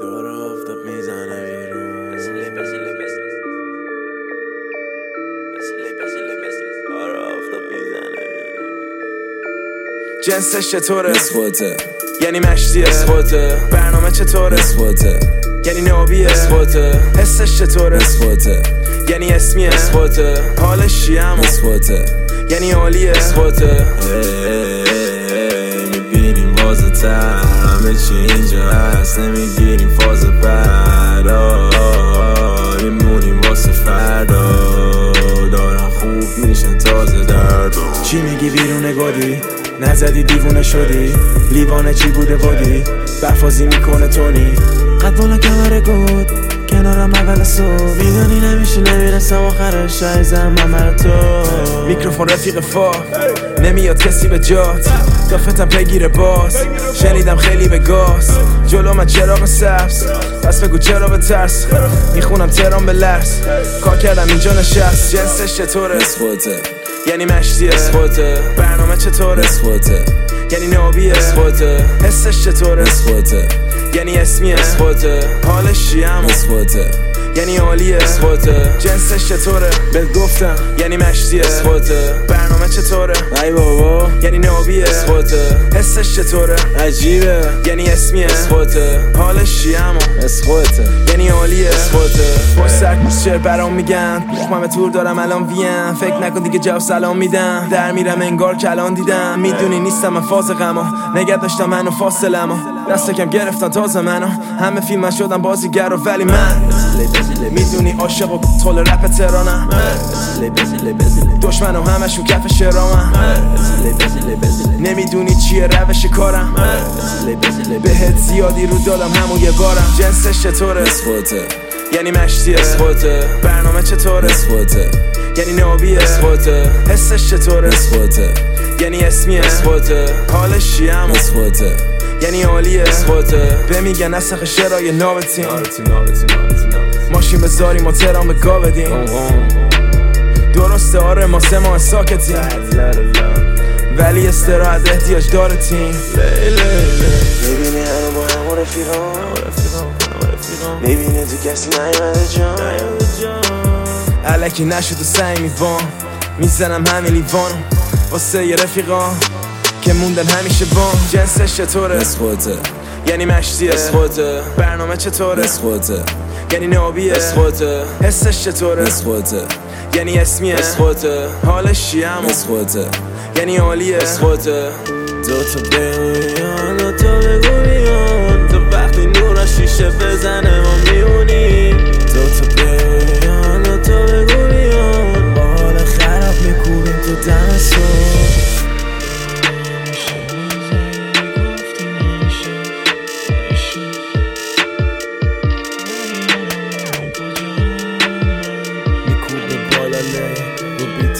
دور آفتاب میزنه بیرون. دور آفتاب میزنه بیرون. جنسش چطوره؟ نسخوته یعنی مشتیه. نسخوته برنامه چطوره؟ نسخوته یعنی نابیه. نسخوته حسش چطوره؟ نسخوته یعنی اسمیه. نسخوته حالش چیه اما نسخوته یعنی عالیه. نسخوته میبینیم واسه تر همه چی اینجا هست، نمیگیریم فاز بعد میمونیم واسه فردا، دارن خوب میشن تازه درد. چی میگی بیرون گادی؟ نزدی دیوونه شدی؟ لیوانه چی بوده وادی؟ برفازی میکنه تونی قد بالا کمره گود کنارم اول صبح میدونی نمیشه نمیرسم آخرش عیزم من تو. میکروفون رفیق فا نمیاد کسی به جات دافتم بگیره باز شنیدم خیلی به گاز جلو من چراغ سبز پس بگو چرا به ترس میخونم ترام به لرز کار کردم اینجا نشست. جنسش چطوره؟ نسخوته یعنی مشتیه. نسخوته برنامه چطوره؟ نسخوته یعنی نابیه. نسخوته حسش چطوره؟ نسخوته یعنی اسمیه. نسخوته حالش چیه اما نسخوته یعنی عالیه. نسخوته جنسش چطوره؟ بهت گفتم یعنی مشتیه. نسخوته برنامه چطوره؟ ای بابا یعنی نابیه. نسخوته حسش چطوره؟ عجیبه یعنی اسمیه. نسخوته حالش چیه اما نسخوته یعنی عالیه. نسخوته پشت سر چه برام میگن من تور دارم الان ویم فکر نکن دیگه جواب سلام میدم در میرم انگار کلان دیدم میدونی نیستم من فاز غما نگه داشتم منو فاصلمو دست کم گرفتن تازه منو همه فیلم شدم بازیگر و ولی من میدونی عاشق و طول رپ تهرانم دشمن و همشون کف شرامم نمیدونی چیه روش کارم بهت زیادی رو دادم همون یه بارم. جنسش چطوره؟ نسخوته یعنی مشتیه. نسخوته برنامه چطوره؟ نسخوته یعنی نابیه. نسخوته حسش چطوره؟ نسخوته یعنی اسمیه. نسخوته حالش چیه اما نسخوته یعنی عالیه. نسخوته به میگن نسخ شرای نابتیم ماشین بذاریم و ترام به گا بدیم درسته آره ما 3 ماه ساکتیم ولی استراحت احتیاج داره تیم. میبینی همه با همون رفیقان میبینی تو کسی نیومده جان علکی نشد و سعی میوان میزنم همین لیوانو واسه یه رفیقان که موندن همیشه بان. جنسش چطوره؟ نسخوته یعنی مشتیه. نسخوته برنامه چطوره؟ نسخوته یعنی نابیه. نسخوته حسش چطوره؟ نسخوته یعنی اسمیه. نسخوته حالش چیه اما نسخوته یعنی عالیه. نسخوته دوتا بگویان دوتا بگویان تو وقتی نور شیشه بزنه ما میمونیم دوتا بگویان دوتا بگویان با حال خراب میکوبیم تو دم صبح میکوبه بالا لی رو بیت